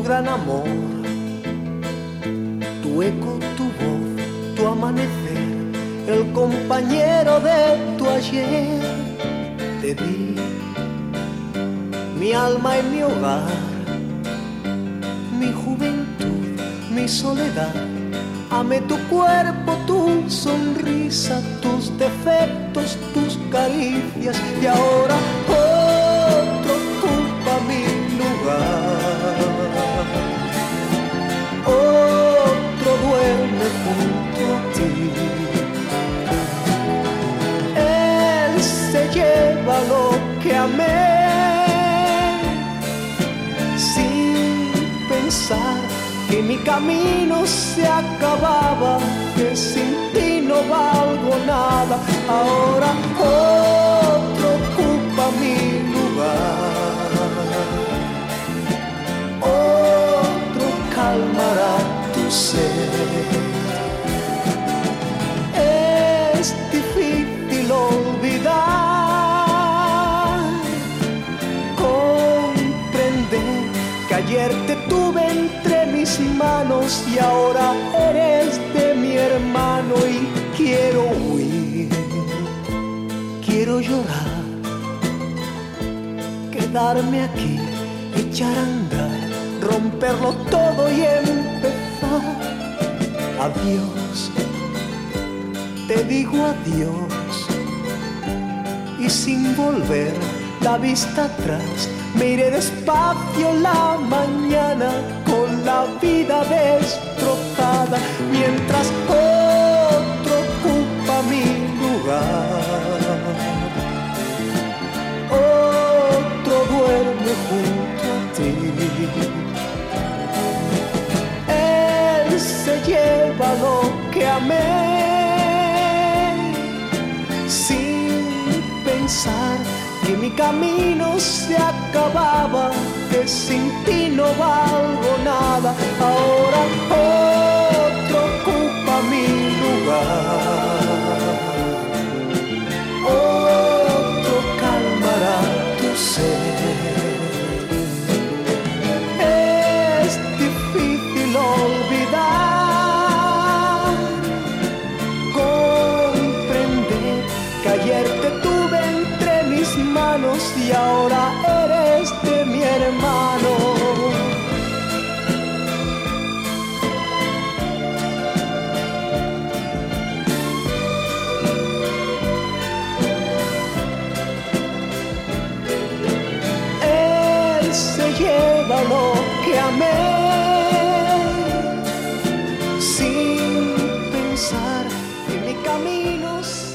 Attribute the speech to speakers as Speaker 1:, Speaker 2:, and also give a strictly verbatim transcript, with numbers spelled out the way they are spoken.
Speaker 1: gran amor, tu eco, tu voz, tu amanecer, el compañero de tu ayer. Te di mi alma y mi hogar, mi juventud, mi soledad. Amé tu cuerpo, tu sonrisa, tus defectos, tus caricias, y ahora otro ocupa mi lugar. Otro duerme junto a ti. Él se lleva lo que amé, sin pensar que mi camino se acababa, que sin ti no valgo nada. Ahora otro ocupa mi lugar, otro calmará tu sed. Es difícil olvidar, comprender que ayer te tuve entre mis manos y ahora eres de mi hermano. Y quiero huir, quiero llorar, quedarme aquí, echar a andar, romperlo todo y empezar. Adiós, te digo adiós, y sin volver la vista atrás, me iré despacio la mañana con la vida destrozada, mientras otro ocupa mi lugar. Otro duerme junto a ti. Él se lleva lo que amé, sin pensar que mi camino se acababa, que sin ti no valgo nada. Ahora otro ocupa mi lugar, otro calmará tu sed. Es difícil olvidar, comprender que ayer te tuve entre mis manos y ahora eres de mi hermano. Él se lleva lo que amé, sin pensar que mi camino se